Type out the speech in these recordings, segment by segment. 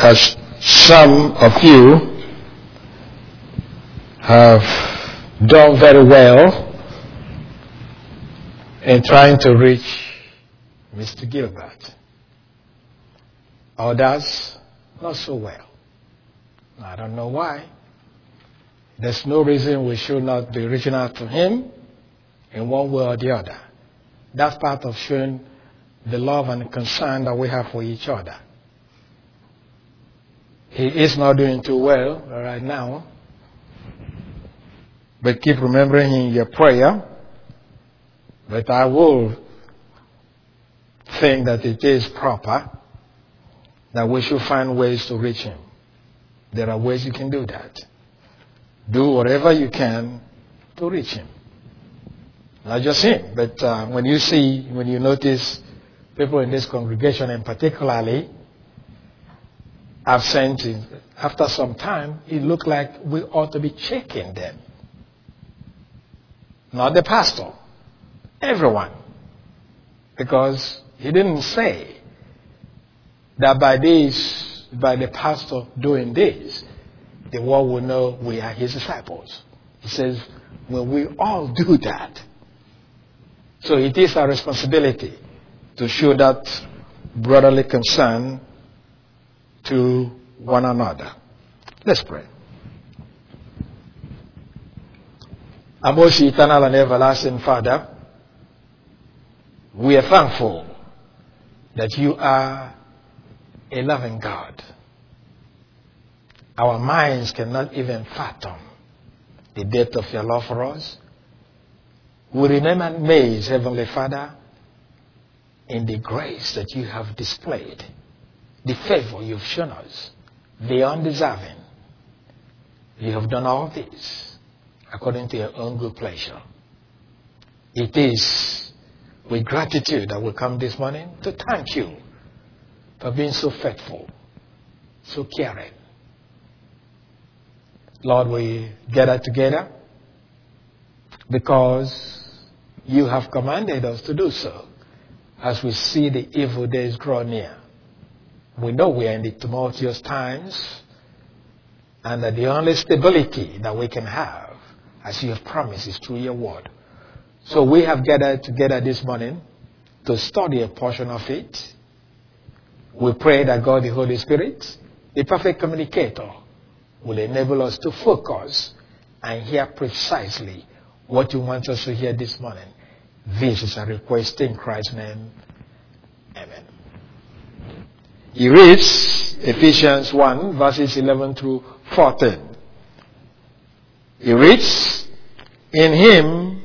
as some of you have done very well in trying to reach Mr. Gilbert. Others, not so well. I don't know why. There's no reason we should not be reaching out to him in one way or the other. That's part of showing the love and concern that we have for each other. He is not doing too well right now, but keep remembering him in your prayer. But I will think that it is proper that we should find ways to reach him. There are ways you can do that. Do whatever you can to reach him. Not just him, but when you notice people in this congregation, and particularly absent, after some time, it looked like we ought to be checking them. Not the pastor, everyone. Because he didn't say that by the pastor doing this, the world will know we are his disciples. He says, when we all do that, so it is our responsibility to show that brotherly concern to one another. Let's pray. Our most eternal and everlasting Father, we are thankful that you are a loving God. Our minds cannot even fathom the depth of your love for us. We remain amazed, Heavenly Father, in the grace that you have displayed, the favor you've shown us, the undeserving. You have done all this according to your own good pleasure. It is with gratitude that we come this morning to thank you for being so faithful, so caring. Lord, we gather together because you have commanded us to do so as we see the evil days draw near. We know we are in the tumultuous times and that the only stability that we can have, as you have promised, is through your word. So we have gathered together this morning to study a portion of it. We pray that God, the Holy Spirit, the perfect communicator, will enable us to focus and hear precisely what you want us to hear this morning. This is a request in Christ's name. Amen. He reads Ephesians 1, verses 11 through 14. He reads, in him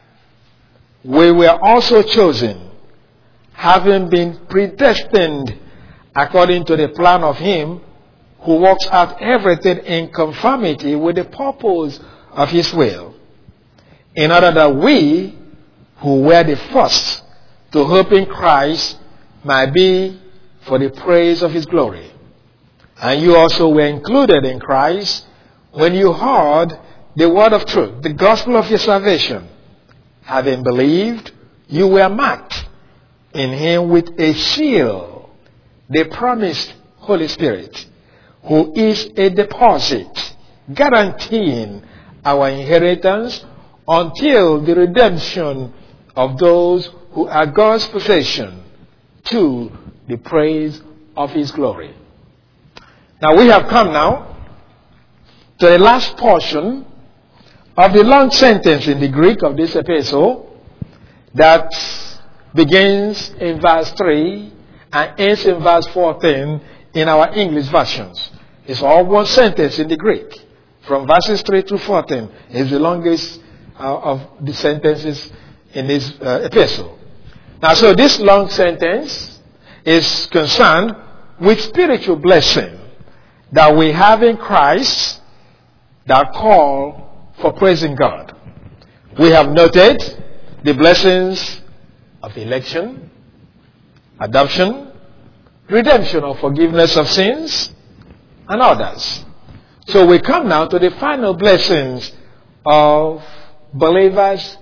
we were also chosen, having been predestined according to the plan of him who works out everything in conformity with the purpose of his will, in order that we, who were the first to hope in Christ, might be for the praise of his glory. And you also were included in Christ when you heard the word of truth, the gospel of your salvation. Having believed, you were marked in him with a seal, the promised Holy Spirit, who is a deposit guaranteeing our inheritance until the redemption of those who are God's possession, to the praise of his glory. Now we have come now to the last portion of the long sentence in the Greek of this epistle that begins in verse 3 and ends in verse 14 in our English versions. It's all one sentence in the Greek. From verses 3 to 14 is the longest of the sentences in this epistle. Now, so this long sentence is concerned with spiritual blessing that we have in Christ that call for praising God. We have noted the blessings of election, adoption, redemption or forgiveness of sins, and others. So we come now to the final blessings of believers'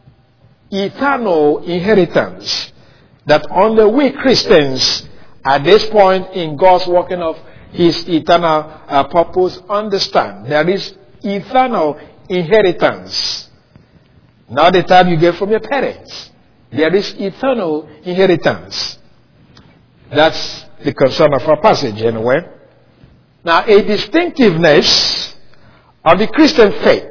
eternal inheritance that only we Christians at this point in God's working of his eternal purpose, understand there is eternal inheritance. Not the type you get from your parents. There is eternal inheritance. That's the concern of our passage anyway. Now, a distinctiveness of the Christian faith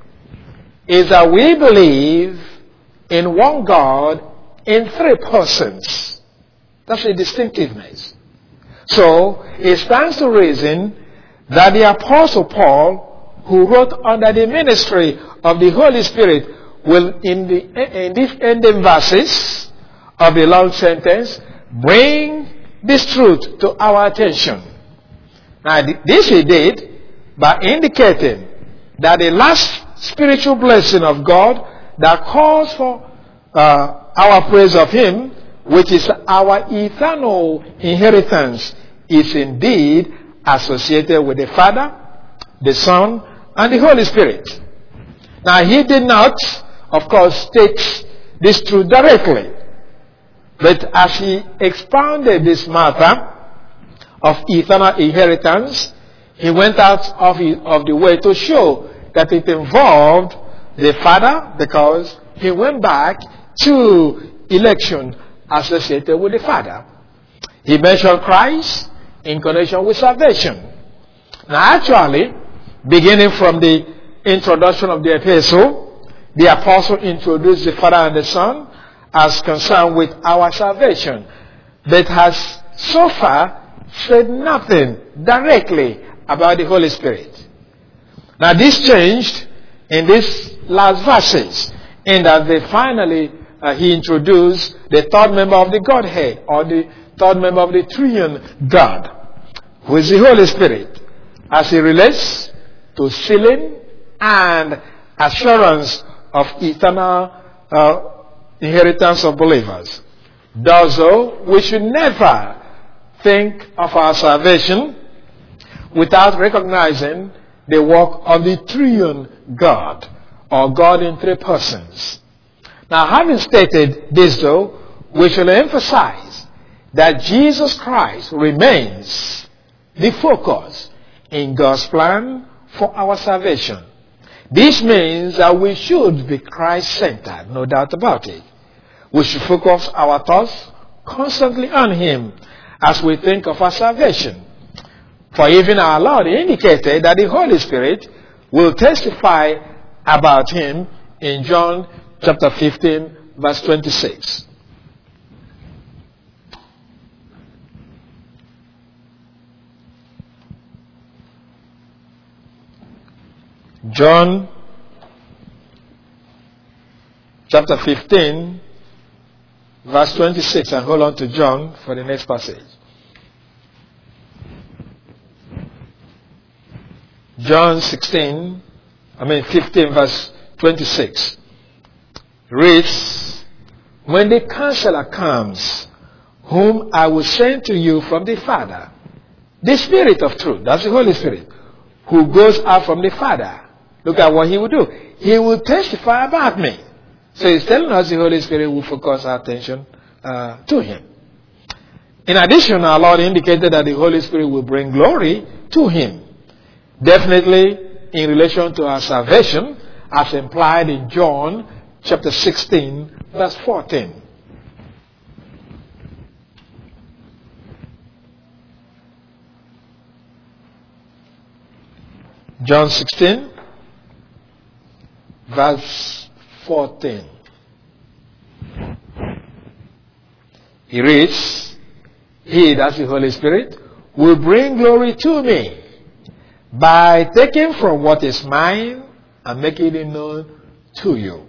is that we believe in one God in three persons. That's a distinctiveness. So, it stands to reason that the Apostle Paul, who wrote under the ministry of the Holy Spirit, will, in these ending verses of the long sentence, bring this truth to our attention. Now, this he did by indicating that the last spiritual blessing of God that calls for our praise of Him, which is our eternal inheritance, is indeed associated with the Father, the Son, and the Holy Spirit. Now, he did not, of course, state this truth directly. But as he expounded this matter of eternal inheritance, he went out of the way to show that it involved the Father, because he went back to election associated with the Father. He mentioned Christ in connection with salvation. Now, actually, beginning from the introduction of the epistle, the apostle introduced the Father and the Son as concerned with our salvation, but has so far said nothing directly about the Holy Spirit. Now, this changed in these last verses, in that he introduced the third member of the Godhead, or the third member of the triune God, who is the Holy Spirit, as it relates to sealing and assurance of eternal inheritance of believers. Thus, though, we should never think of our salvation without recognizing the work of the triune God, or God in three persons. Now, having stated this, though, we shall emphasize that Jesus Christ remains the focus in God's plan for our salvation. This means that we should be Christ-centered, no doubt about it. We should focus our thoughts constantly on Him as we think of our salvation. For even our Lord indicated that the Holy Spirit will testify about Him in John chapter 15, verse 26. John chapter 15, verse 26, and hold on to John for the next passage. John 15, verse 26 reads, "When the Counselor comes, whom I will send to you from the Father, the Spirit of truth," that's the Holy Spirit, "who goes out from the Father," look at what He will do. He will testify about me. So He's telling us the Holy Spirit will focus our attention to Him. In addition, our Lord indicated that the Holy Spirit will bring glory to Him. Definitely in relation to our salvation, as implied in John chapter 16, verse 14. John 16, verse 14. He reads, "He," that's the Holy Spirit, "will bring glory to me by taking from what is mine and making it known to you."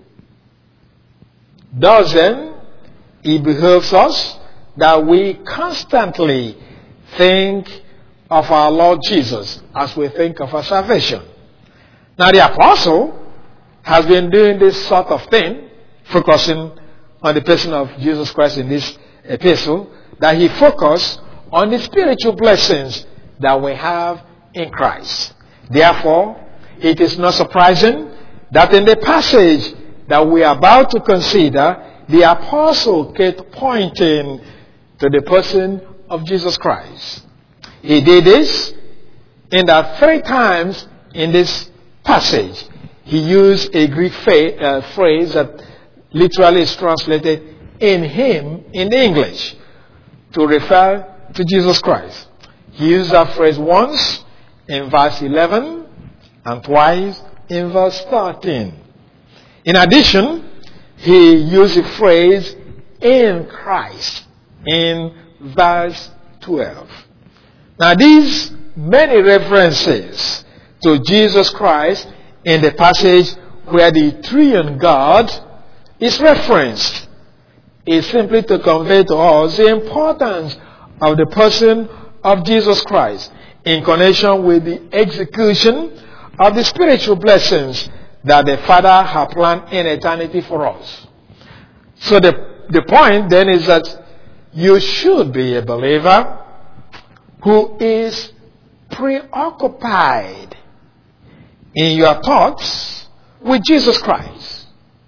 Thus then, it behoves us that we constantly think of our Lord Jesus as we think of our salvation. Now, the apostle has been doing this sort of thing, focusing on the person of Jesus Christ in this epistle, that he focused on the spiritual blessings that we have in Christ. Therefore, it is not surprising that in the passage that we are about to consider, the apostle kept pointing to the person of Jesus Christ. He did this in that 3 times in this passage. He used a Greek phrase that literally is translated in him in English to refer to Jesus Christ. He used that phrase once in verse 11 and twice in verse 13. In addition, he used the phrase in Christ in verse 12. Now these many references to Jesus Christ in the passage where the triune God is referenced is simply to convey to us the importance of the person of Jesus Christ in connection with the execution of the spiritual blessings that the Father has planned in eternity for us. So the point then is that you should be a believer who is preoccupied in your thoughts with Jesus Christ.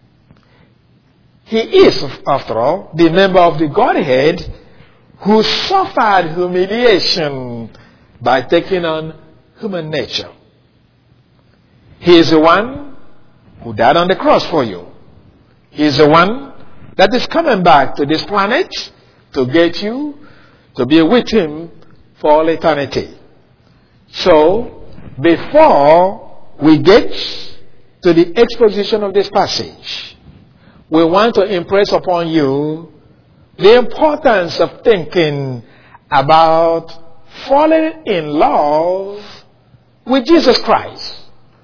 He is, after all, the member of the Godhead who suffered humiliation by taking on human nature. He is the one who died on the cross for you. He is the one that is coming back to this planet to get you to be with him for all eternity. So, before we get to the exposition of this passage, we want to impress upon you the importance of thinking about falling in love with Jesus Christ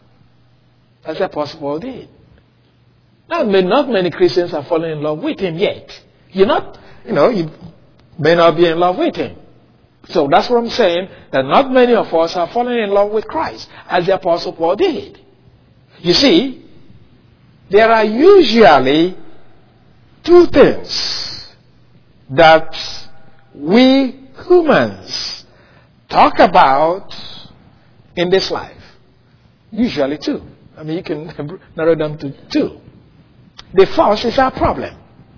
as the Apostle did. Not many Christians are falling in love with him yet. You may not be in love with him. So that's what I'm saying, that not many of us are falling in love with Christ as the Apostle Paul did. You see, there are usually 2 things that we humans talk about in this life. Usually 2. I mean, you can narrow them to 2. The first is our problem.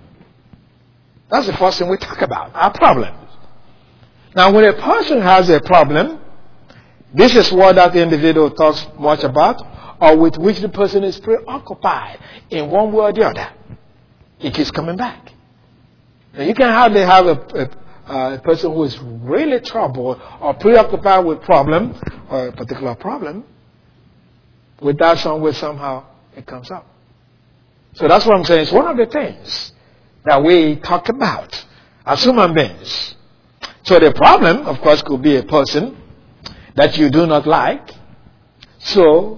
That's the first thing we talk about, our problem. Now, when a person has a problem, this is what that individual talks much about, or with which the person is preoccupied in one way or the other. It keeps coming back. Now, you can hardly have a person who is really troubled or preoccupied with problem, or a particular problem, without somehow it comes up. So that's what I'm saying. It's one of the things that we talk about as human beings. So the problem, of course, could be a person that you do not like. So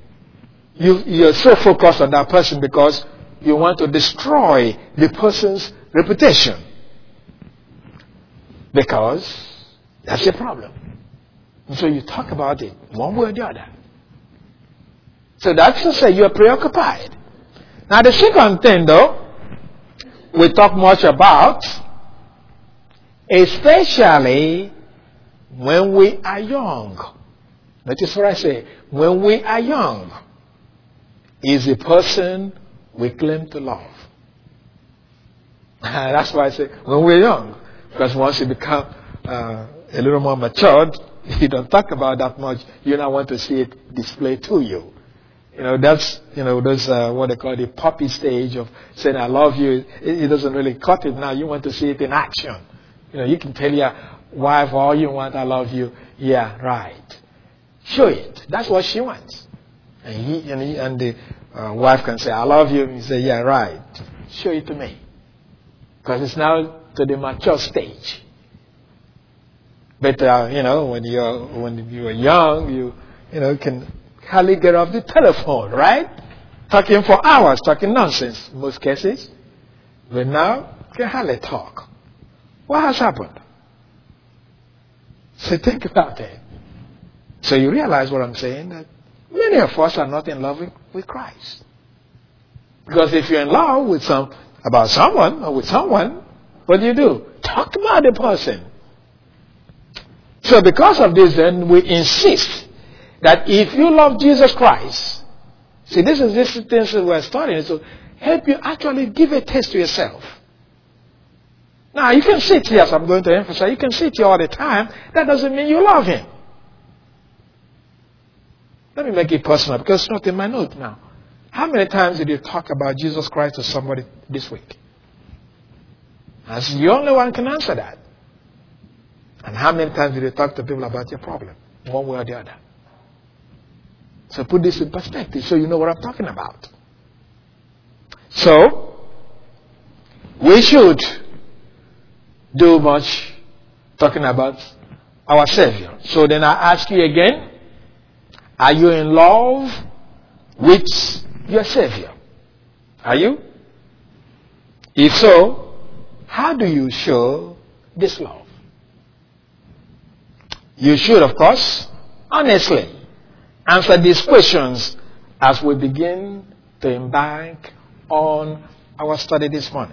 you're so focused on that person because you want to destroy the person's reputation. Because that's the problem. And so you talk about it one way or the other. So that's to say you're preoccupied. Now the second thing, though, we talk much about, especially when we are young. Notice what I say. When we are young, is the person we claim to love. That's why I say when we're young. Because once you become a little more matured, you don't talk about that much. You don't want to see it displayed to you. That's, those, what they call the puppy stage of saying, I love you. It doesn't really cut it now. You want to see it in action. You can tell your wife all you want, I love you. Yeah, right. Show it. That's what she wants. And the wife can say, I love you. And you say, yeah, right. Show it to me. Because it's now to the mature stage. But, when you're young, you can hardly get off the telephone, right? Talking for hours, talking nonsense in most cases. But now, you can hardly talk. What has happened? So think about it. So you realize what I'm saying, that many of us are not in love with Christ. Because if you're in love with someone, what do? Talk about the person. So because of this, then we insist that if you love Jesus Christ, see, this is things that we're studying, so help you actually give a test to yourself. Now, you can sit here, as I'm going to emphasize, you can sit here all the time. That doesn't mean you love him. Let me make it personal because it's not in my note now. How many times did you talk about Jesus Christ to somebody this week? As the only one can answer that. And how many times did you talk to people about your problem? One way or the other. So put this in perspective so you know what I'm talking about. So, we should do much talking about our Savior. So then I ask you again, are you in love with your Savior? Are you? If so, how do you show this love? You should, of course, honestly answer these questions as we begin to embark on our study this morning.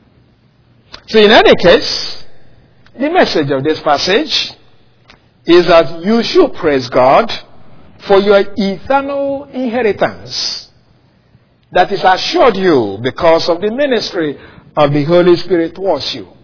So in any case, the message of this passage is that you should praise God for your eternal inheritance that is assured you because of the ministry of the Holy Spirit towards you.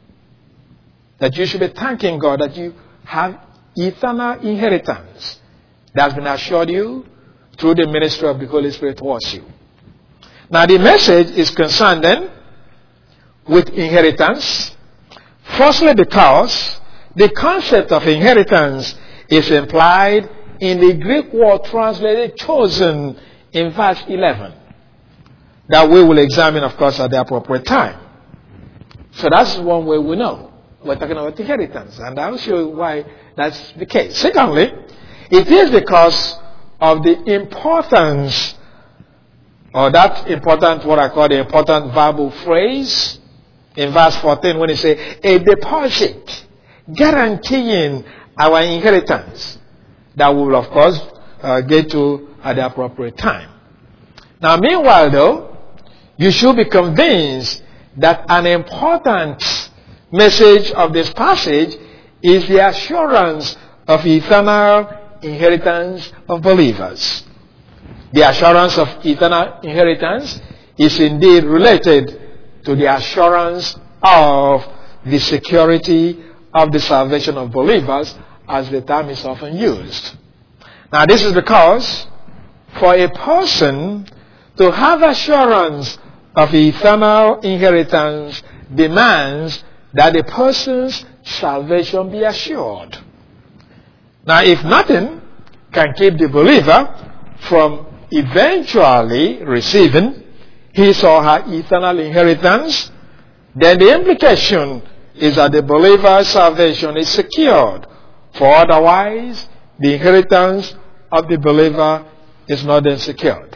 That you should be thanking God that you have eternal inheritance that has been assured you through the ministry of the Holy Spirit towards you. Now the message is concerned then with inheritance. Firstly, because the concept of inheritance is implied in the Greek word translated chosen in verse 11. That we will examine, of course, at the appropriate time. So that's one way we know. We're talking about inheritance. And I'll show you why that's the case. Secondly, it is because of the importance, or that important, what I call the important verbal phrase, in verse 14 when it says, a deposit guaranteeing our inheritance that we will, of course, get to at the appropriate time. Now, meanwhile, though, you should be convinced that an important message of this passage is the assurance of eternal inheritance of believers. The assurance of eternal inheritance is indeed related to the assurance of the security of the salvation of believers, as the term is often used. Now, this is because for a person to have assurance of eternal inheritance demands that the person's salvation be assured. Now, if nothing can keep the believer from eventually receiving his or her eternal inheritance, then the implication is that the believer's salvation is secured. For otherwise, the inheritance of the believer is not then secured.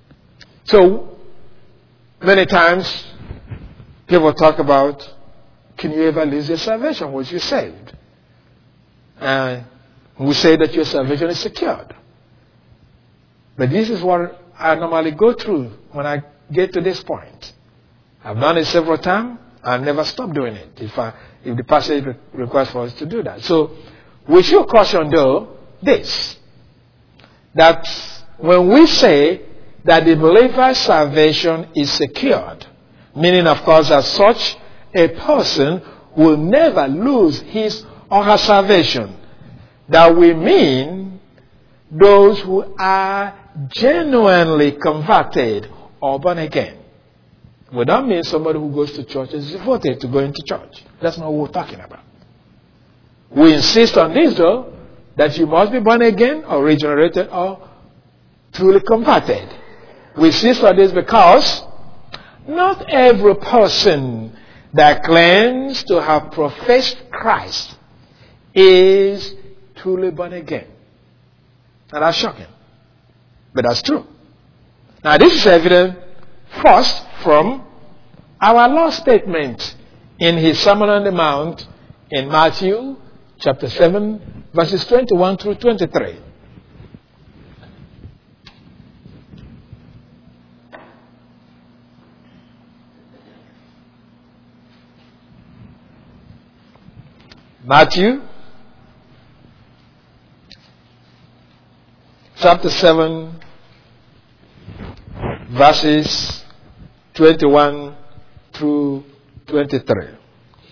So, many times, people talk about, can you ever lose your salvation once you're saved? We say that your salvation is secured. But this is what I normally go through when I get to this point. I've done it several times. I'll never stop doing it if the passage requires for us to do that. So, we should caution, though, this, that when we say that the believer's salvation is secured, meaning, of course, that such a person will never lose his or her salvation, that we mean those who are genuinely converted or born again. We don't mean somebody who goes to church is devoted to going to church. That's not what we're talking about. We insist on this, though, that you must be born again or regenerated or truly converted. We insist on this because not every person that claims to have professed Christ is truly born again. And that's shocking. But that's true. Now, this is evident first from our Lord's statement in his Sermon on the Mount in Matthew chapter 7, verses 21 through 23. Matthew chapter 7, verses 21 through 23.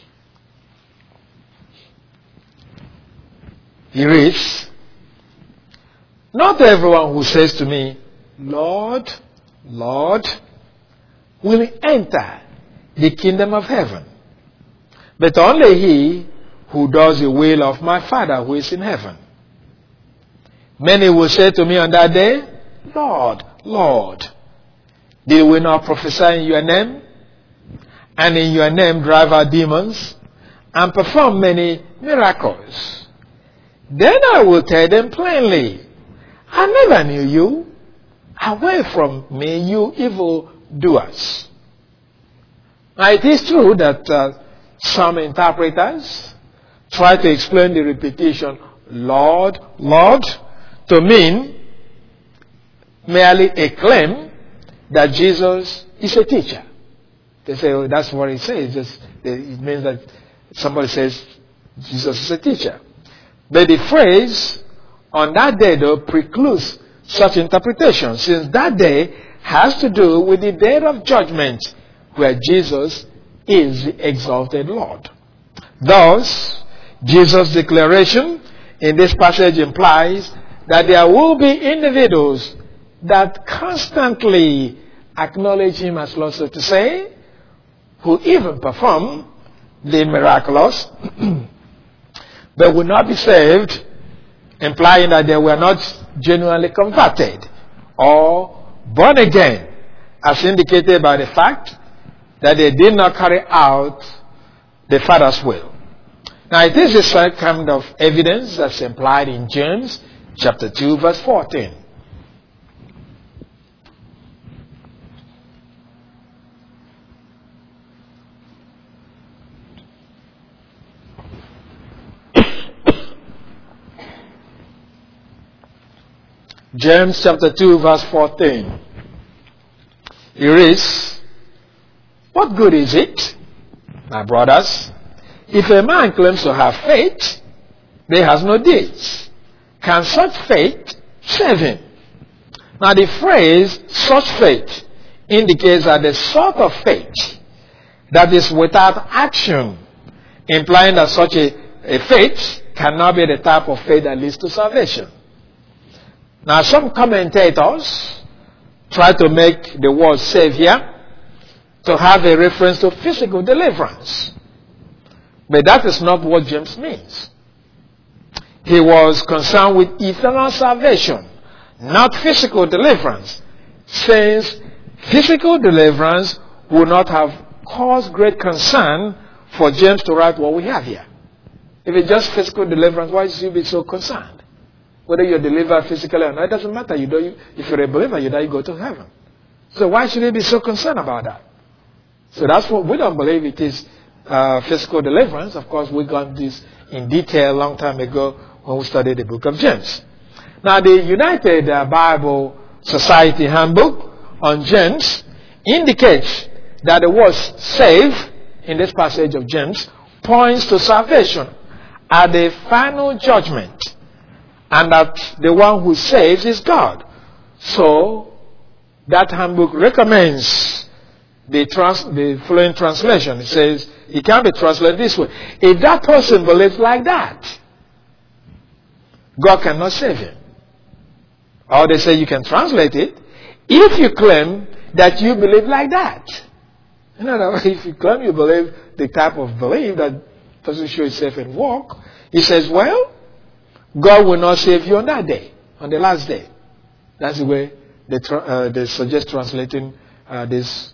He reads, "Not everyone who says to me, 'Lord, Lord,' will enter the kingdom of heaven, but only he who does the will of my Father who is in heaven. Many will say to me on that day, 'Lord, Lord, did we not prophesy in your name, and in your name drive out demons, and perform many miracles?' Then I will tell them plainly, 'I never knew you. Away from me, you evil doers.'" Now it is true that some interpreters try to explain the repetition, "Lord, Lord," to mean merely a claim that Jesus is a teacher. They say, "Oh, that's what it says." It means that somebody says Jesus is a teacher. But the phrase "on that day," though, precludes such interpretation, since that day has to do with the day of judgment, where Jesus is the exalted Lord. Thus, Jesus' declaration in this passage implies that there will be individuals that constantly acknowledge him as Lord, so to say, who even perform the miraculous, but will not be saved, implying that they were not genuinely converted or born again, as indicated by the fact that they did not carry out the Father's will. Now, it is the same kind of evidence that's implied in James chapter 2, verse 14. James chapter 2, verse 14. It reads, "What good is it, my brothers, if a man claims to have faith, but has no deeds? Can such faith save him?" Now the phrase "such faith" indicates that the sort of faith that is without action, implying that such a faith cannot be the type of faith that leads to salvation. Now some commentators try to make the word "save" here to have a reference to physical deliverance. But that is not what James means. He was concerned with eternal salvation, not physical deliverance, since physical deliverance would not have caused great concern for James to write what we have here. If it's just physical deliverance, why should you be so concerned? Whether you're delivered physically or not, it doesn't matter. If you're a believer, you die, you go to heaven. So why should you be so concerned about that? So that's what we don't believe it is physical deliverance. Of course, we got this in detail a long time ago when we studied the book of James. Now, the United Bible Society Handbook on James indicates that the word "save" in this passage of James points to salvation at the final judgment, and that the one who saves is God. So, that handbook recommends the following translation. It says, it can be translated this way: if that person believes like that, God cannot save him. Or they say you can translate it, if you claim that you believe like that. In other words, if you claim you believe the type of belief that doesn't show itself in work, he says, well, God will not save you on that day, on the last day. That's the way they suggest translating this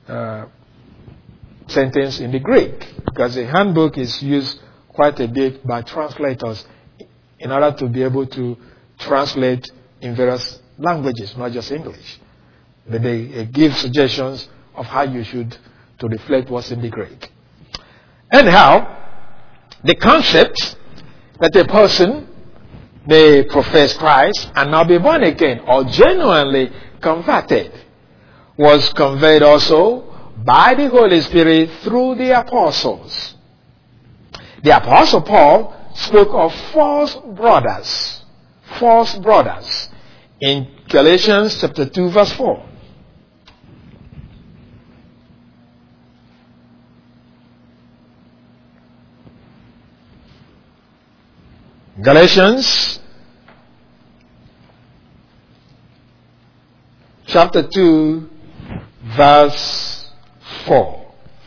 sentence in the Greek, because the handbook is used quite a bit by translators in order to be able to translate in various languages, not just English. But they give suggestions of how you should to reflect what's in the Greek. Anyhow, the concept that a person may profess Christ and not be born again or genuinely converted was conveyed also by the Holy Spirit through the apostles. The Apostle Paul spoke of false brothers in Galatians chapter 2 verse 4. Galatians chapter 2, verse 4.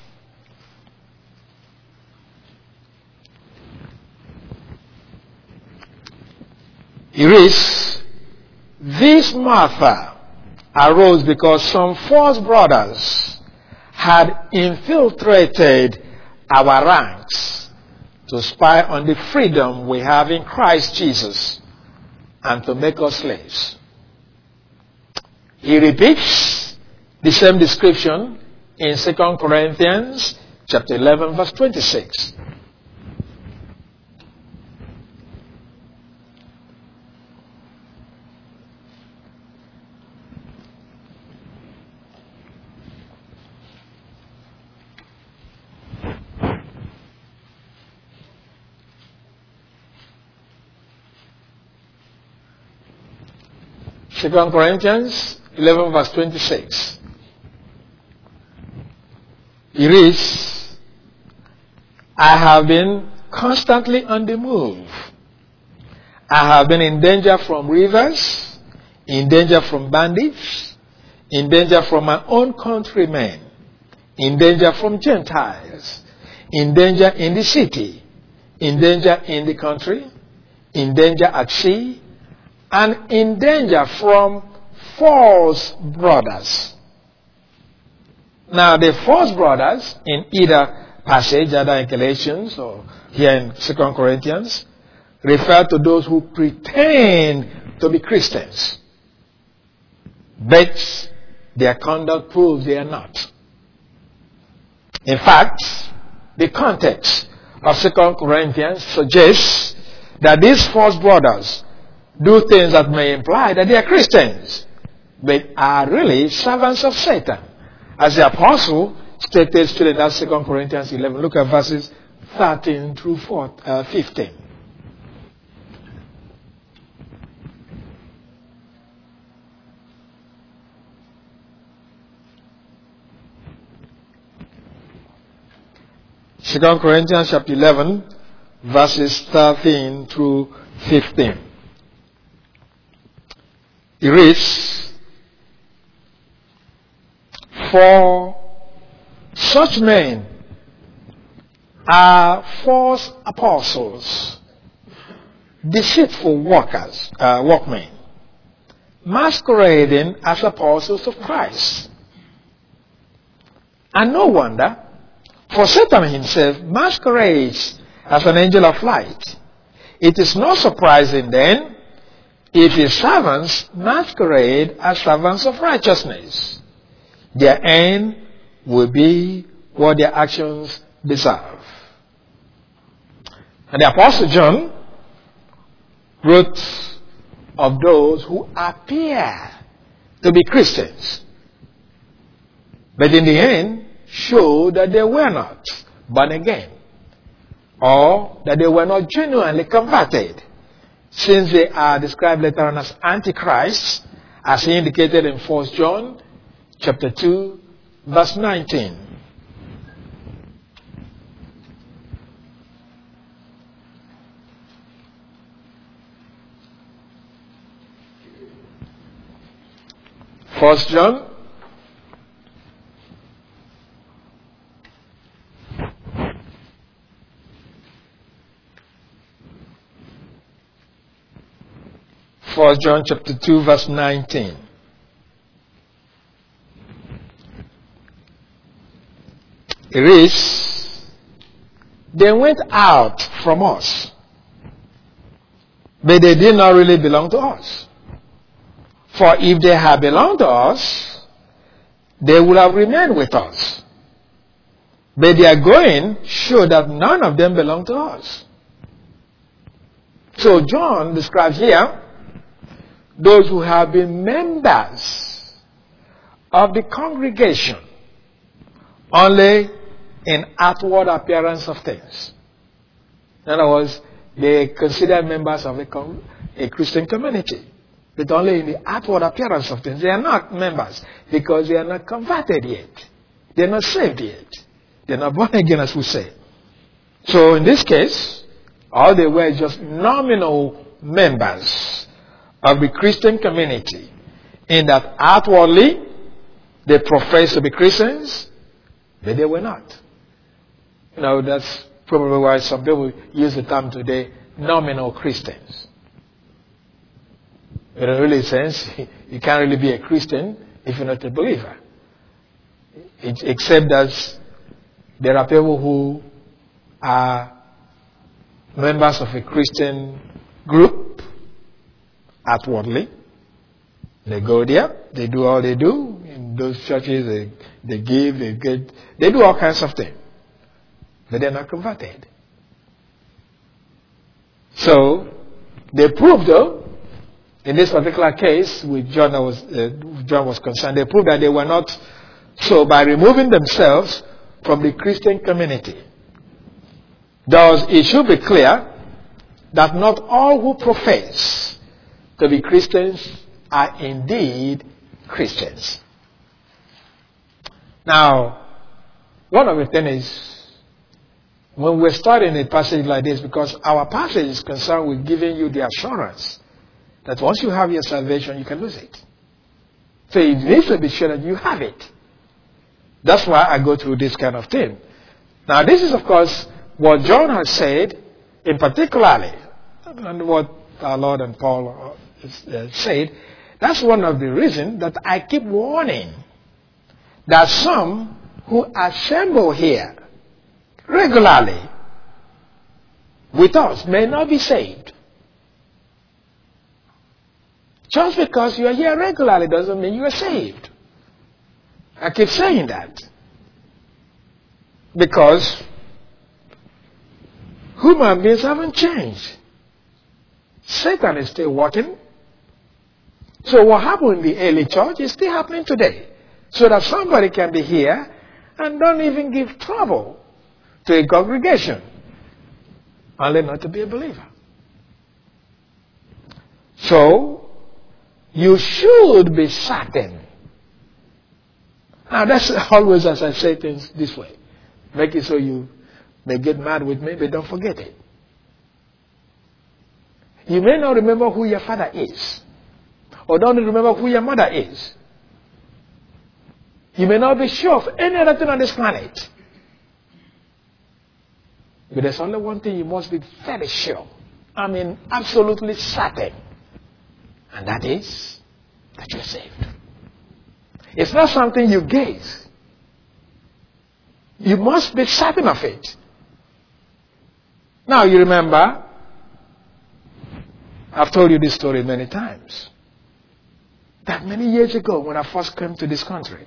It reads, "This Martha arose because some false brothers had infiltrated our ranks to spy on the freedom we have in Christ Jesus and to make us slaves." He repeats the same description in 2 Corinthians chapter 11, verse 26. Second Corinthians 11 verse 26. It reads, "I have been constantly on the move. I have been in danger from rivers, in danger from bandits, in danger from my own countrymen, in danger from Gentiles, in danger in the city, in danger in the country, in danger at sea, and in danger from false brothers." Now, the false brothers in either passage, either in Galatians or here in 2 Corinthians, refer to those who pretend to be Christians, but their conduct proves they are not. In fact, the context of 2 Corinthians suggests that these false brothers do things that may imply that they are Christians, but are really servants of Satan. As the apostle stated straight in that 2 Corinthians 11. Look at verses 13 through 15. Second Corinthians chapter 11, verses 13 through 15. It reads, "For such men are false apostles, deceitful workmen, masquerading as apostles of Christ. And no wonder, for Satan himself masquerades as an angel of light. It is not surprising then if his servants masquerade as servants of righteousness. Their end will be what their actions deserve." And the Apostle John wrote of those who appear to be Christians, but in the end showed that they were not born again, or that they were not genuinely converted, since they are described later on as antichrists, as indicated in 1 John chapter 2, verse 19. First John chapter 2, verse 19. It reads, "They went out from us, but they did not really belong to us. For if they had belonged to us, they would have remained with us. But their going showed that none of them belonged to us." So John describes here those who have been members of the congregation only in outward appearance of things. In other words, they consider members of a Christian community, but only in the outward appearance of things. They are not members because they are not converted yet. They are not saved yet. They are not born again, as we say. So in this case, or they were just nominal members of the Christian community, in that outwardly they professed to be Christians, but they were not. That's probably why some people use the term today, nominal Christians. In a really sense, you can't really be a Christian if you're not a believer. Except that there are people who are members of a Christian group outwardly. They go there, they do all they do. In those churches, they give, they do all kinds of things. But they're not converted. So, they proved though, in this particular case, with John was concerned, they proved that they were not so by removing themselves from the Christian community. Thus, it should be clear that not all who profess to be Christians are indeed Christians. Now, one of the things is, when we're studying a passage like this, because our passage is concerned with giving you the assurance that once you have your salvation, you can lose it. So it needs to be sure that you have it. That's why I go through this kind of thing. Now, this is, of course, what John has said, in particularly, and what our Lord and Paul said. That's one of the reasons that I keep warning that some who assemble here regularly with us may not be saved. Just because you are here regularly doesn't mean you are saved. I keep saying that. Because human beings haven't changed. Satan is still working. So what happened in the early church is still happening today. So that somebody can be here and don't even give trouble to a congregation, only not to be a believer. So, you should be certain. Now, that's always as I say things this way. Make it so you may get mad with me, but don't forget it. You may not remember who your father is, or don't remember who your mother is. You may not be sure of any other thing on this planet. But there's only one thing you must be very sure. I mean, absolutely certain. And that is that you're saved. It's not something you gaze. You must be certain of it. Now, you remember, I've told you this story many times, that many years ago when I first came to this country,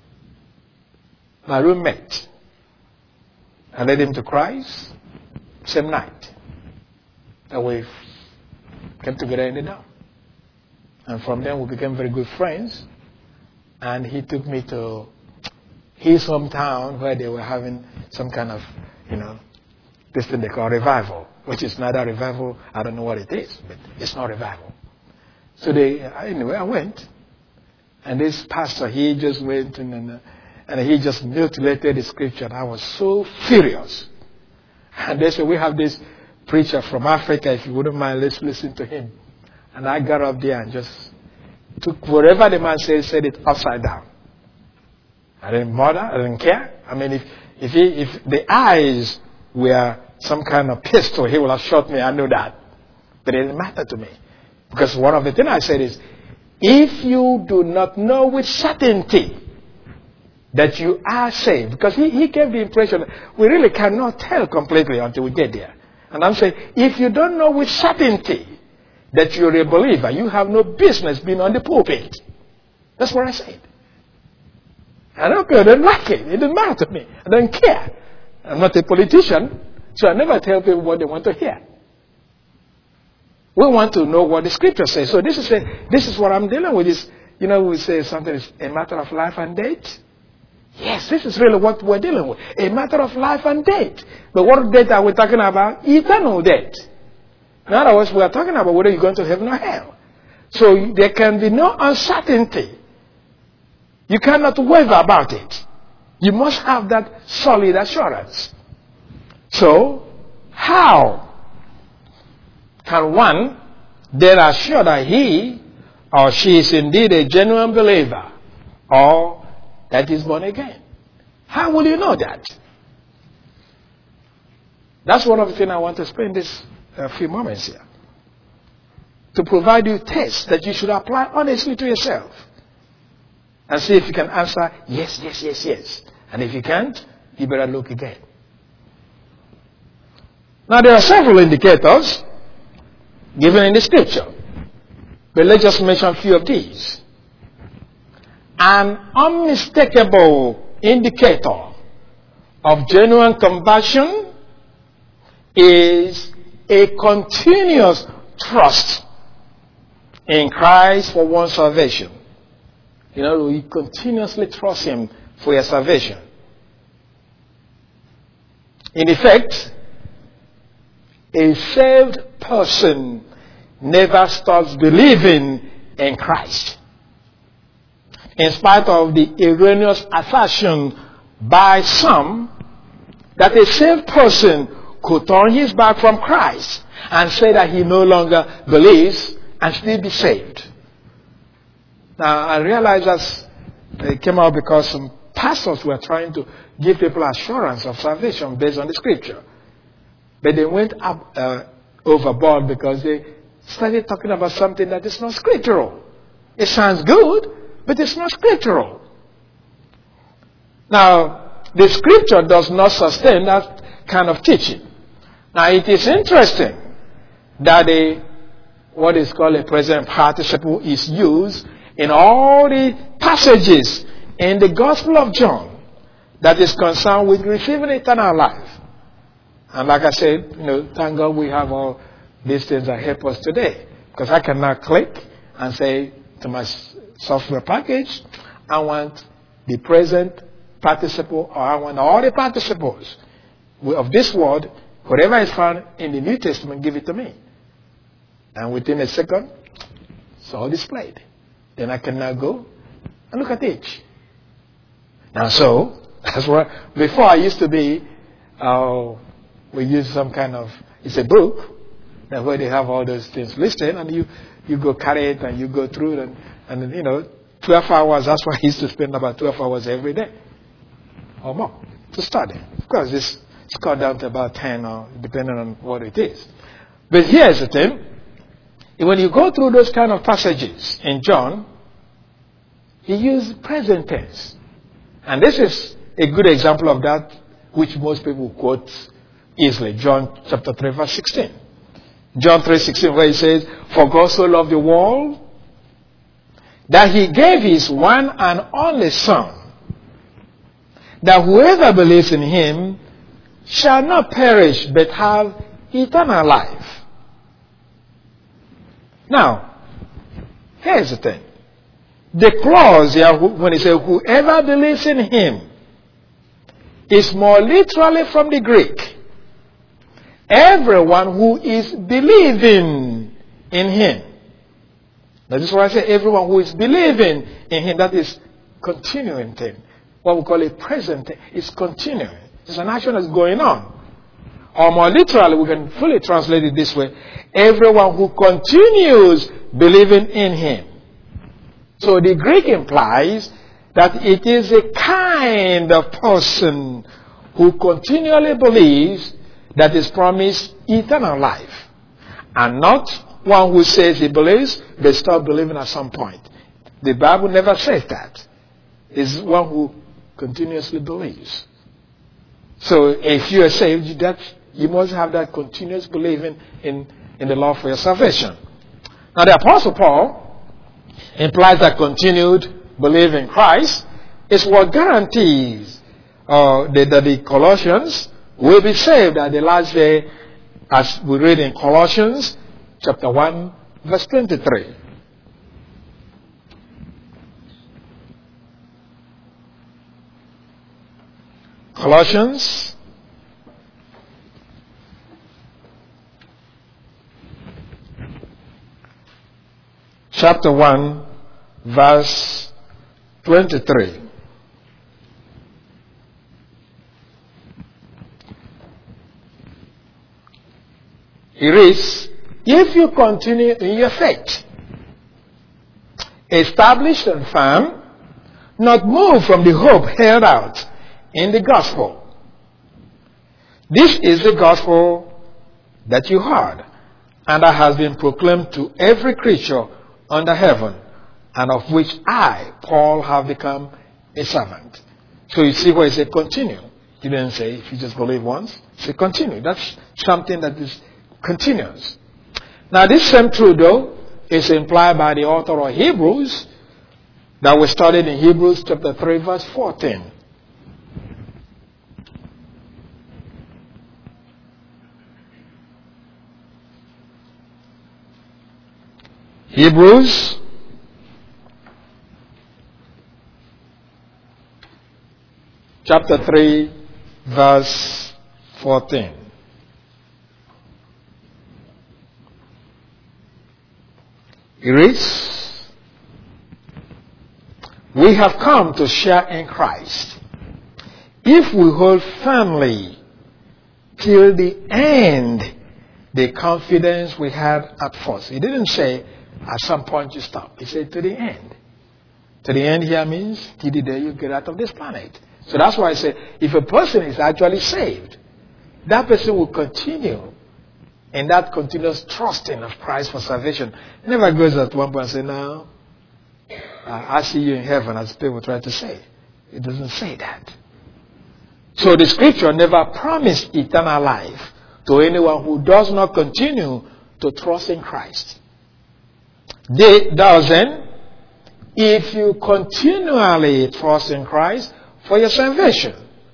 my roommate, I led him to Christ, same night. And we came together in the dorm. And from then we became very good friends. And he took me to his hometown where they were having some kind of, this thing they call revival, which is not a revival. I don't know what it is, but it's not revival. So anyway, I went. And this pastor, he just went and he just mutilated the scripture. And I was so furious. And they said, we have this preacher from Africa, if you wouldn't mind, let's listen to him. And I got up there and just took whatever the man said it upside down. I didn't bother, I didn't care. I mean, if the eyes were some kind of pistol, he would have shot me, I knew that. But it didn't matter to me. Because one of the things I said is, if you do not know with certainty that you are saved, because he gave the impression that we really cannot tell completely until we get there. And I'm saying, if you don't know with certainty that you're a believer, you have no business being on the pulpit. That's what I said. I don't care, I don't like it. It doesn't matter to me. I don't care. I'm not a politician, so I never tell people what they want to hear. We want to know what the scripture says. So this is what I'm dealing with. Is, we say something is a matter of life and death. Yes, this is really what we're dealing with. A matter of life and death. But what death are we talking about? Eternal death. In other words, we are talking about whether you're going to heaven or hell. So there can be no uncertainty. You cannot waver about it. You must have that solid assurance. So, how can one then assure that he or she is indeed a genuine believer or that is born again? How will you know that? That's one of the things I want to spend this few moments here. To provide you tests that you should apply honestly to yourself. And see if you can answer yes, yes, yes, yes. And if you can't, you better look again. Now there are several indicators given in the scripture. But let's just mention a few of these. An unmistakable indicator of genuine conversion is a continuous trust in Christ for one's salvation. You know, you continuously trust Him for your salvation. In effect, a saved person never stops believing in Christ. In spite of the erroneous assertion by some that a saved person could turn his back from Christ and say that he no longer believes and still be saved. Now, I realize that it came out because some pastors were trying to give people assurance of salvation based on the scripture. But they went up overboard because they started talking about something that is not scriptural. It sounds good, but it's not scriptural. Now, the scripture does not sustain that kind of teaching. Now, it is interesting that what is called a present participle is used in all the passages in the Gospel of John that is concerned with receiving eternal life. And like I said, thank God we have all these things that help us today. Because I can now click and say to my software package, I want the present participle, or I want all the participles of this word, whatever is found in the New Testament, give it to me. And within a second, it's all displayed. Then I can now go and look at each. Now, so, that's what, before I used to be, we use some kind of, it's a book, where they have all those things listed, and you go carry it, and you go through it, and 12 hours, that's why I used to spend about 12 hours every day, or more, to study. Of course, it's cut down to about 10, or depending on what it is. But here's the thing. When you go through those kind of passages in John, he used present tense. And this is a good example of that, which most people quote easily. John chapter 3, verse 16. John 3:16, where he says, "For God so loved the world that He gave His one and only Son, that whoever believes in Him shall not perish but have eternal life." Now, here's the thing. The clause here, when he says, "whoever believes in Him," is more literally from the Greek. Everyone who is believing in Him. That is why I say everyone who is believing in Him, that is continuing thing. What we call a present thing. It's continuing. It's an action that's going on. Or more literally, we can fully translate it this way. Everyone who continues believing in Him. So the Greek implies that it is a kind of person who continually believes that is promised eternal life. And not one who says he believes, but stop believing at some point. The Bible never says that. It's one who continuously believes. So if you are saved, you must have that continuous believing in the Lord for your salvation. Now the Apostle Paul implies that continued belief in Christ is what guarantees that the Colossians will be saved at the last day, as we read in Colossians chapter 1, verse 23. Colossians chapter 1, verse 23. It reads, if you continue in your faith, established and firm, not moved from the hope held out in the gospel. This is the gospel that you heard, and that has been proclaimed to every creature under heaven, and of which I, Paul, have become a servant. So you see where it said continue. He didn't say if you just believe once. He said continue. That's something that is continuous. Now this same truth, though, is implied by the author of Hebrews that we studied in Hebrews chapter 3 verse 14. Hebrews chapter 3 verse 14. It reads, we have come to share in Christ if we hold firmly till the end the confidence we had at first. He didn't say at some point you stop. He said to the end. To the end here means till the day you get out of this planet. So that's why I say if a person is actually saved, that person will continue in that continuous trusting of Christ for salvation. It never goes at one point and say, no, I see you in heaven, as people try to say. It doesn't say that. So the scripture never promised eternal life to anyone who does not continue to trust in Christ. Doesn't, if you continually trust in Christ for your salvation.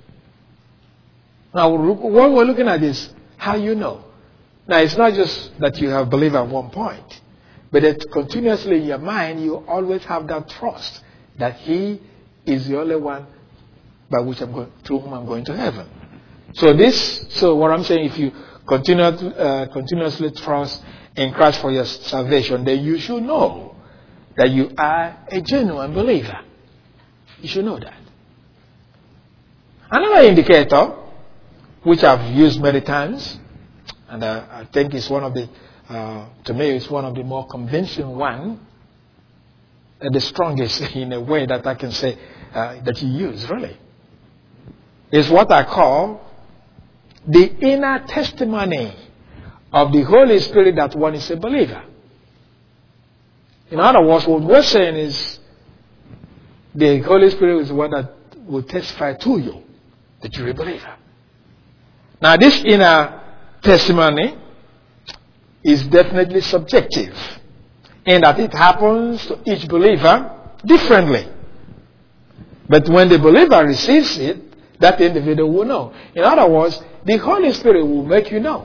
Now, what we're looking at is how you know. Now, it's not just that you have believed at one point, but that continuously in your mind, you always have that trust that He is the only one by which through whom I'm going to heaven. So what I'm saying, if you continuously trust in Christ for your salvation, then you should know that you are a genuine believer. You should know that. Another indicator, which I've used many times, and I think it's one of the, to me, it's one of the more convincing one, the strongest in a way that I can say that you use, really, is what I call the inner testimony of the Holy Spirit that one is a believer. In other words, what we're saying is the Holy Spirit is the one that will testify to you that you're a believer. Now, this inner testimony is definitely subjective in that it happens to each believer differently. But when the believer receives it, that individual will know. In other words, the Holy Spirit will make you know.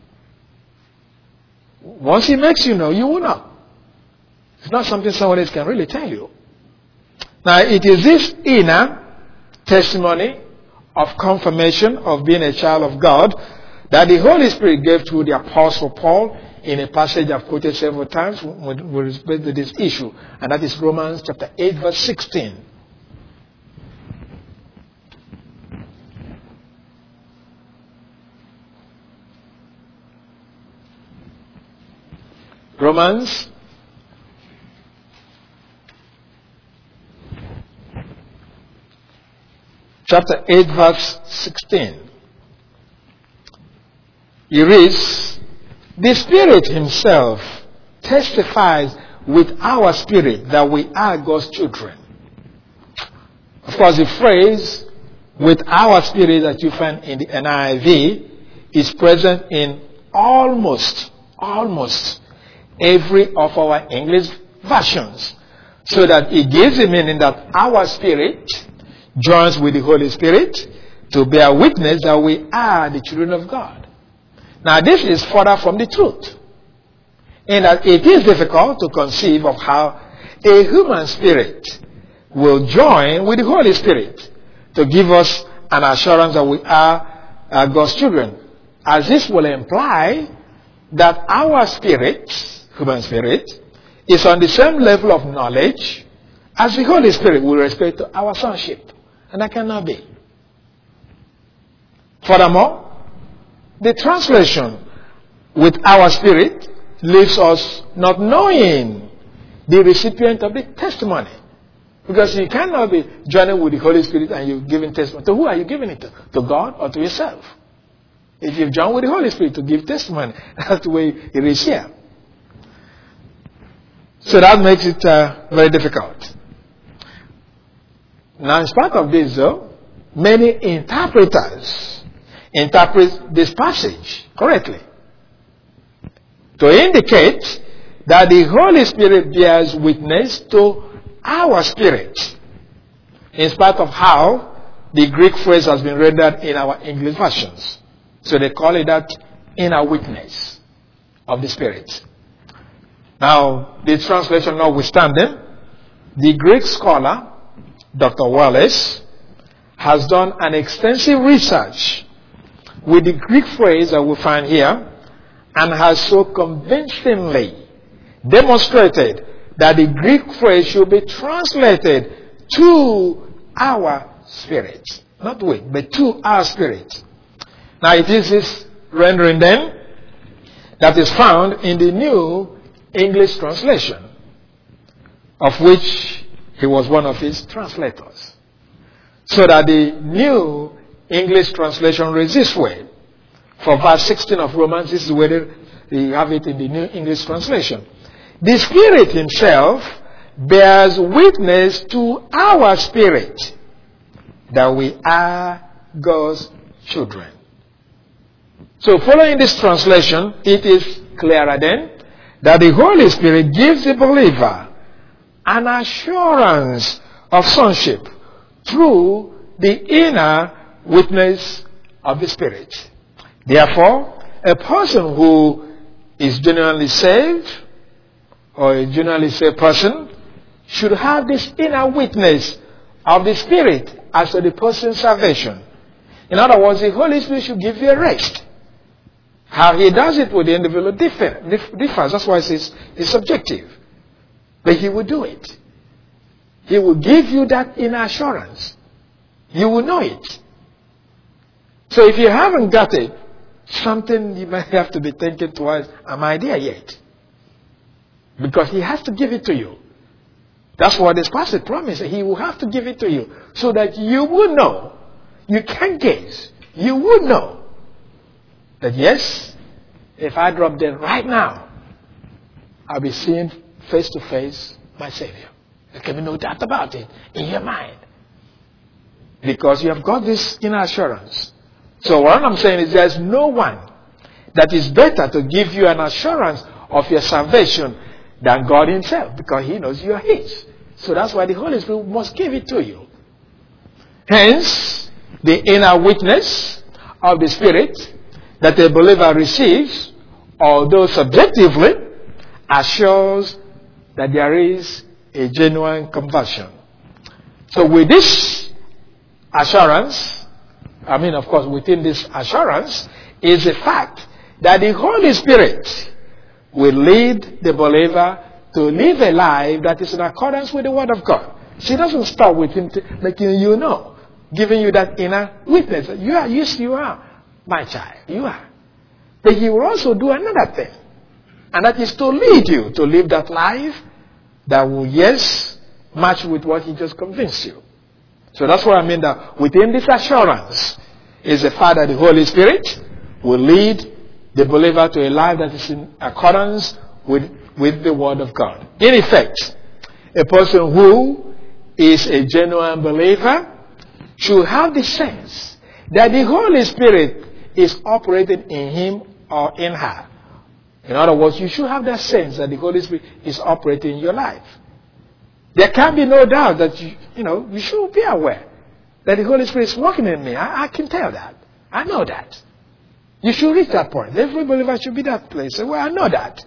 Once He makes you know, you will know. It's not something someone else can really tell you. Now, it is this inner testimony of confirmation of being a child of God that the Holy Spirit gave to the Apostle Paul in a passage I've quoted several times with respect to this issue. And that is Romans chapter 8 verse 16. Romans chapter 8 verse 16. He reads, the Spirit Himself testifies with our spirit that we are God's children. Of course, the phrase with our spirit that you find in the NIV is present in almost every of our English versions. So that it gives the meaning that our spirit joins with the Holy Spirit to bear witness that we are the children of God. Now, this is further from the truth, in that it is difficult to conceive of how a human spirit will join with the Holy Spirit to give us an assurance that we are God's children, as this will imply that our spirit, human spirit, is on the same level of knowledge as the Holy Spirit with respect to our sonship. And that cannot be. Furthermore, the translation with our spirit leaves us not knowing the recipient of the testimony. Because you cannot be joining with the Holy Spirit and you're giving testimony. To who are you giving it to? To God or to yourself? If you've joined with the Holy Spirit to give testimony, that's the way it is here. So that makes it very difficult. Now, in spite of this, though, many interpreters interpret this passage correctly to indicate that the Holy Spirit bears witness to our spirit, in spite of how the Greek phrase has been rendered in our English versions. So they call it that inner witness of the Spirit. Now, the translation notwithstanding, the Greek scholar, Dr. Wallace, has done an extensive research with the Greek phrase that we find here and has so convincingly demonstrated that the Greek phrase should be translated to our spirit. Not with, but to our spirit. Now it is this rendering then that is found in the New English translation, of which he was one of his translators. So that the New English translation reads this way. For verse 16 of Romans, this is where you have it in the New English translation. The Spirit Himself bears witness to our spirit that we are God's children. So following this translation, it is clearer then that the Holy Spirit gives the believer an assurance of sonship through the inner witness of the Spirit. Therefore, a person who is genuinely saved, or a genuinely saved person, should have this inner witness of the Spirit as to the person's salvation. In other words, the Holy Spirit should give you a rest. How He does it with the individual differs. That's why it's subjective. But He will do it. He will give you that inner assurance. You will know it. So if you haven't got it, something you might have to be thinking twice, am I there yet? Because He has to give it to you. That's what this passage promises. He will have to give it to you so that you will know. You can guess. You will know that yes, if I drop dead right now, I'll be seeing face to face my Savior. There can be no doubt about it in your mind. Because you have got this inner assurance. So what I'm saying is there's no one that is better to give you an assurance of your salvation than God Himself, because He knows you are His. So that's why the Holy Spirit must give it to you. Hence, the inner witness of the Spirit that a believer receives, although subjectively, assures that there is a genuine conversion. So with this assurance, of course, within this assurance is the fact that the Holy Spirit will lead the believer to live a life that is in accordance with the Word of God. She doesn't stop with Him making you know, giving you that inner witness. You are my child. You are. But He will also do another thing. And that is to lead you to live that life that will, match with what He just convinced you. So that's what I mean, that within this assurance is the fact that the Holy Spirit will lead the believer to a life that is in accordance with the Word of God. In effect, a person who is a genuine believer should have the sense that the Holy Spirit is operating in him or in her. In other words, you should have that sense that the Holy Spirit is operating in your life. There can be no doubt that you should be aware that the Holy Spirit is working in me. I can tell that. I know that. You should reach that point. Every believer should be that place. Well, I know that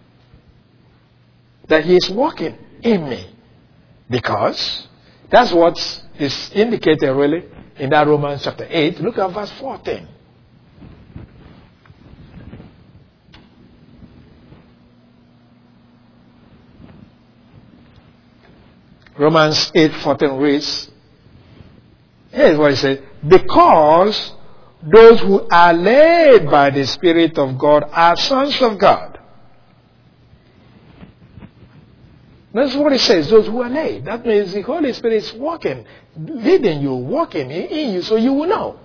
He is working in me. Because that's what is indicated really in that Romans chapter 8. Look at verse 14. Romans 8:14 reads, here's what it says: because those who are led by the Spirit of God are sons of God. That's what it says, those who are led. That means the Holy Spirit is working, leading you, working in you, so you will know.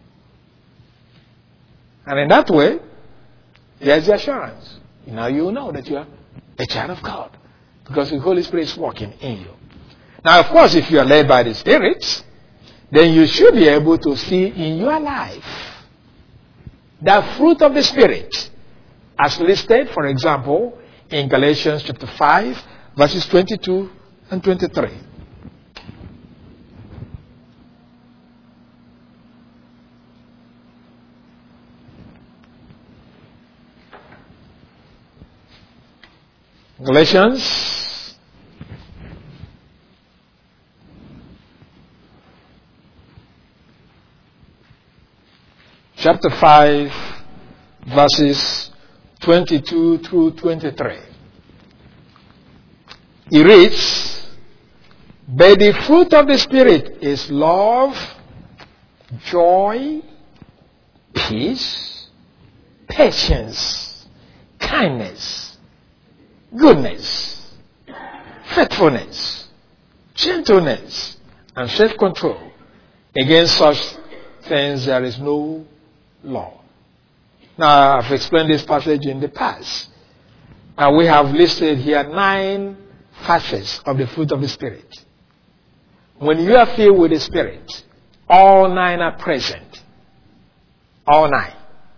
And in that way, there's the assurance. Now you will know that you are a child of God, because the Holy Spirit is working in you. Now, of course, if you are led by the Spirit, then you should be able to see in your life the fruit of the Spirit, as listed, for example, in Galatians chapter 5, verses 22 and 23. Galatians chapter 5, verses 22 through 23. He reads, "But the fruit of the Spirit is love, joy, peace, patience, kindness, goodness, faithfulness, gentleness, and self-control. Against such things there is no law." Now, I've explained this passage in the past. And we have listed here 9 facets of the fruit of the Spirit. When you are filled with the Spirit, all 9 are present. All 9.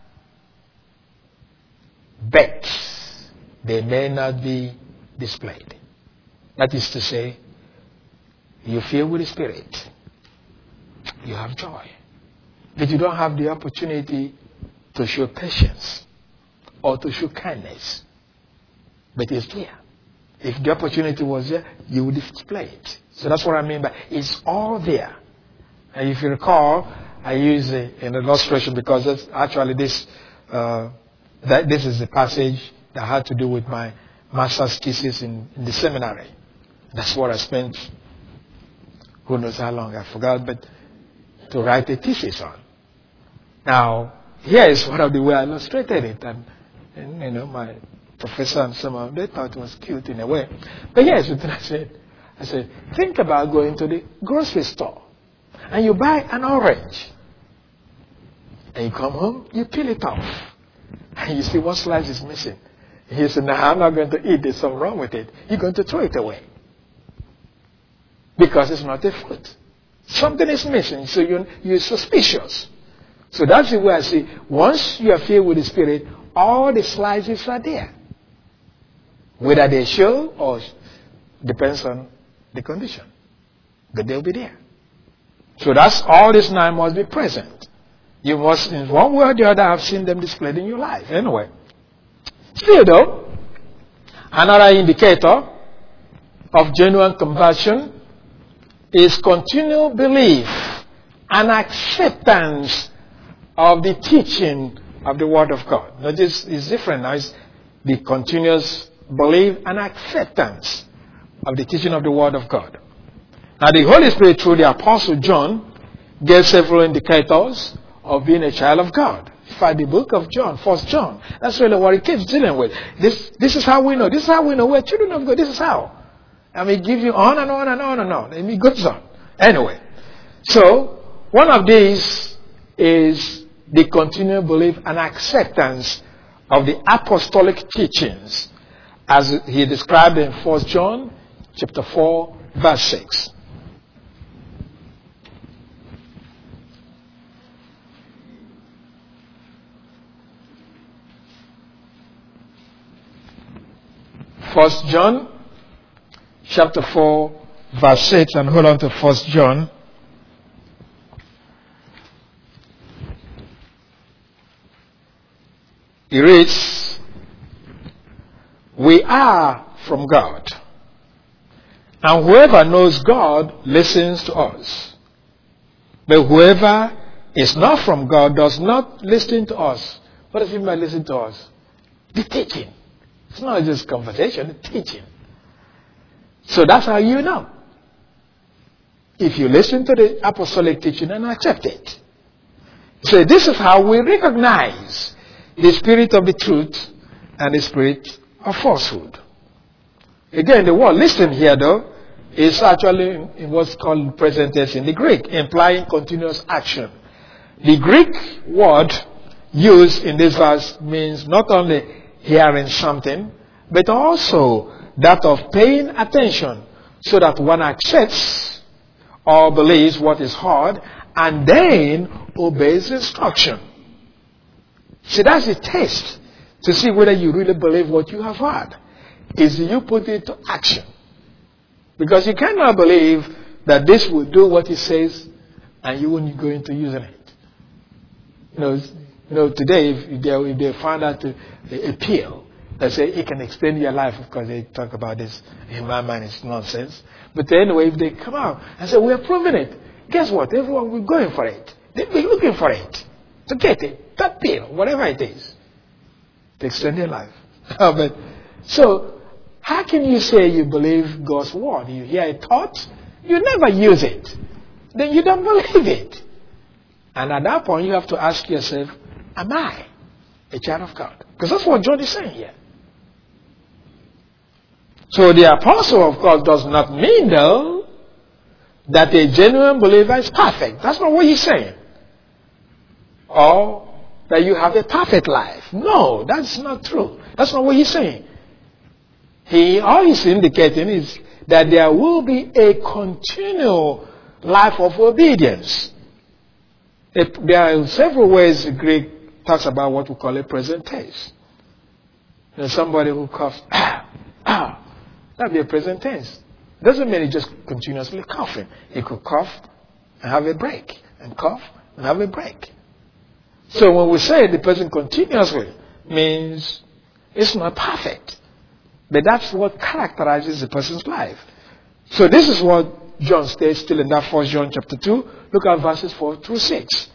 But they may not be displayed. That is to say, you feel with the Spirit, you have joy, but you don't have the opportunity to show patience or to show kindness. But it's there. If the opportunity was there, you would display it. So that's what I mean by it's all there. And if you recall, I use an illustration because that's actually this is the passage that had to do with my master's thesis in the seminary. That's what I spent, who knows how long, I forgot, but to write a thesis on. Now, here is one of the way I illustrated it. And you know, my professor and some of them, they thought it was cute in a way. But yes, I said, think about going to the grocery store and you buy an orange. And you come home, you peel it off. And you see one slice is missing. And you say, no, I'm not going to eat. There's something wrong with it. You're going to throw it away. Because it's not a fruit. Something is missing, so you're suspicious. So that's the way I see. Once you are filled with the Spirit, all the slices are there. Whether they show or depends on the condition. But they'll be there. So that's all these 9 must be present. You must, in one way or the other, have seen them displayed in your life. Anyway. Still though, another indicator of genuine conversion is continual belief and acceptance of the teaching of the Word of God. Now this is different now. It's the continuous belief and acceptance of the teaching of the Word of God. Now the Holy Spirit through the Apostle John gave several indicators of being a child of God. In fact, the book of John, 1 John, that's really what it keeps dealing with. This is how we know. This is how we know we're children of God. This is how. And we give you on and on and on and on. And it goes on. Anyway, so one of these is the continual belief and acceptance of the apostolic teachings as he described in 1 John chapter 4, verse 6. First John chapter 4 verse 6, and hold on to 1 John. He reads, "We are from God, and whoever knows God listens to us. But whoever is not from God does not listen to us." What does it mean by listen to us? The teaching. It's not just conversation, it's teaching. So that's how you know. If you listen to the apostolic teaching and accept it. So this is how we recognize the spirit of the truth and the spirit of falsehood. Again, the word listen here, though, is actually in what's called present tense in the Greek, implying continuous action. The Greek word used in this verse means not only hearing something, but also that of paying attention so that one accepts or believes what is heard and then obeys instruction. See, that's the test to see whether you really believe what you have heard. Is you put it to action. Because you cannot believe that this will do what it says and you won't go into using it. Today if they find out a pill that say it can extend your life, of course they talk about this, in my mind it's nonsense. But anyway, if they come out and say, we're proving it, guess what? Everyone will be going for it. They'll be looking for it. To get it. That pill, whatever it is. To extend your life. So, how can you say you believe God's word? You hear a thought, you never use it. Then you don't believe it. And at that point, you have to ask yourself, am I a child of God? Because that's what John is saying here. So the apostle, of course, does not mean, though, that a genuine believer is perfect. That's not what he's saying. Or that you have a perfect life. No, that's not true. That's not what he's saying. All he's indicating is that there will be a continual life of obedience. There are several ways the Greek talks about what we call a present tense. There's somebody who coughs, that'd be a present tense. Doesn't mean he's just continuously coughing. He could cough and have a break, and cough and have a break. So when we say the person continuously, means it's not perfect. But that's what characterizes a person's life. So this is what John states still in that 1 John chapter 2. Look at verses 4 through 6.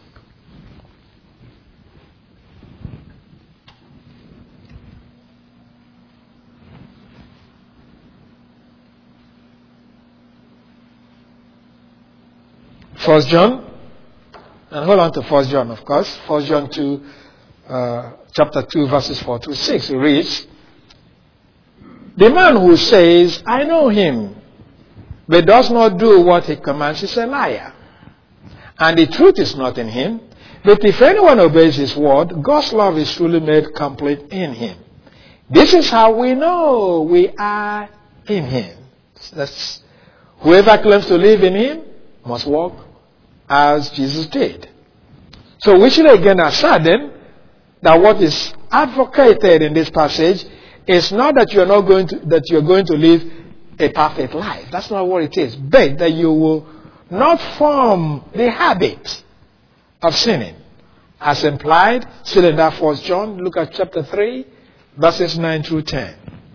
First John, and hold on to 1 John, of course. 1 John 2, chapter 2, verses 4 through 6. It reads, the man who says, I know him, but does not do what he commands is a liar. And the truth is not in him. But if anyone obeys his word, God's love is truly made complete in him. This is how we know we are in him. That's, whoever claims to live in him must walk as Jesus did. So we should again assert then that what is advocated in this passage is not that you're going to live a perfect life. That's not what it is. But that you will not form the habit of sinning. As implied, still in that 1 John, look at chapter 3, verses 9 through 10.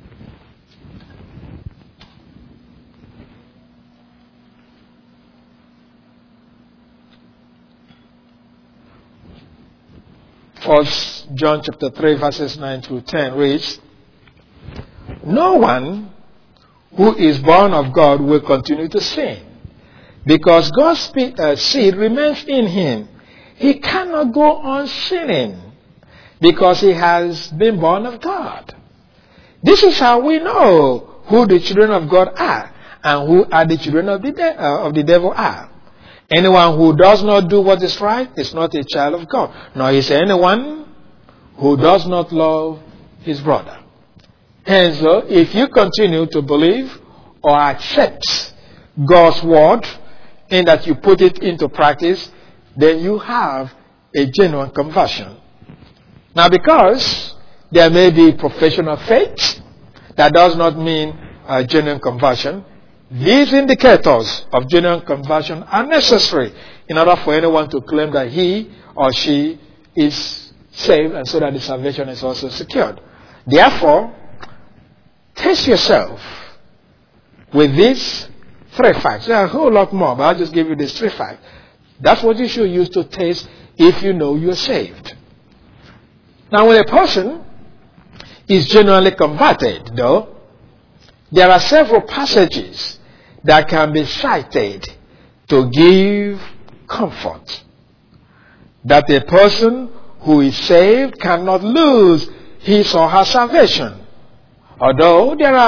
First John chapter 3, verses 9 through 10 reads, no one who is born of God will continue to sin, because God's seed remains in him. He cannot go on sinning, because he has been born of God. This is how we know who the children of God are, and who are the children of the devil are. Anyone who does not do what is right is not a child of God, nor is anyone who does not love his brother. And so, if you continue to believe or accept God's word, in that you put it into practice, then you have a genuine conversion. Now, because there may be profession of faith, that does not mean a genuine conversion. These indicators of genuine conversion are necessary in order for anyone to claim that he or she is saved, and so that the salvation is also secured. Therefore, test yourself with these 3 facts. There are a whole lot more, but I'll just give you these 3 facts. That's what you should use to test if you know you're saved. Now, when a person is genuinely converted, though, there are several passages that can be cited to give comfort that a person who is saved cannot lose his or her salvation. Although there are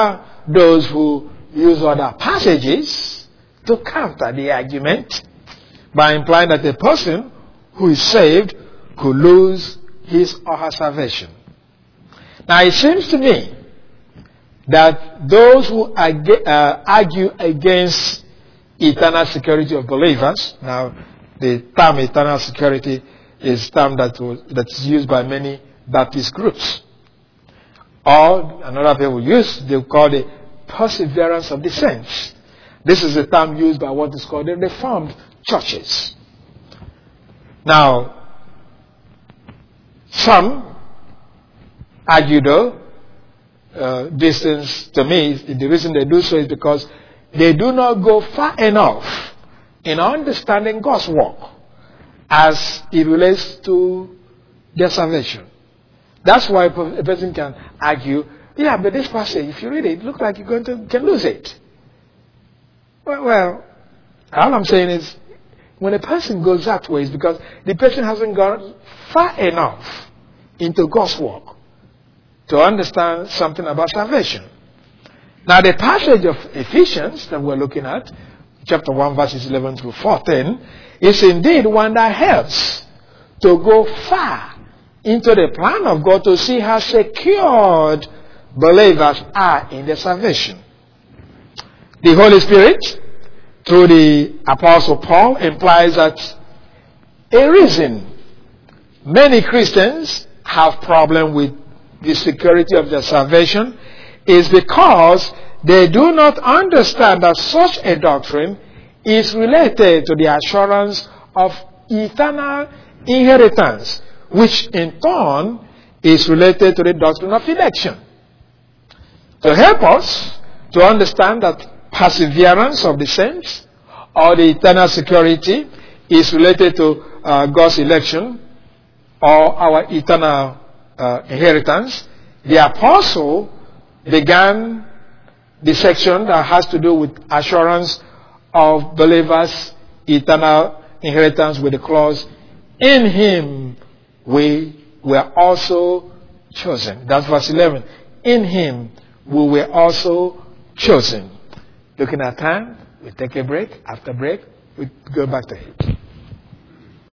those who use other passages to counter the argument by implying that a person who is saved could lose his or her salvation. Now, it seems to me that those who argue against eternal security of believers, now the term eternal security is a term that's used by many Baptist groups. Or another people use, they call it perseverance of the saints. This is a term used by what is called the Reformed churches. Now, some argue though, distance to me, the reason they do so is because they do not go far enough in understanding God's work as it relates to their salvation. That's why a person can argue, yeah, but this passage, if you read it, it looks like you're going to can lose it. Well, all I'm saying is, when a person goes that way, it's because the person hasn't gone far enough into God's work to understand something about salvation. Now, the passage of Ephesians that we're looking at, chapter 1, verses 11 through 14, is indeed one that helps to go far into the plan of God to see how secured believers are in their salvation. The Holy Spirit, through the Apostle Paul, implies that a reason many Christians have problem with the security of their salvation is because they do not understand that such a doctrine is related to the assurance of eternal inheritance, which in turn is related to the doctrine of election. To help us to understand that perseverance of the saints or the eternal security is related to God's election or our eternal inheritance, the apostle began the section that has to do with assurance of believers' eternal inheritance with the clause, in him we were also chosen. That's verse 11. In him we were also chosen. Looking at time, we take a break. After break, we go back to it.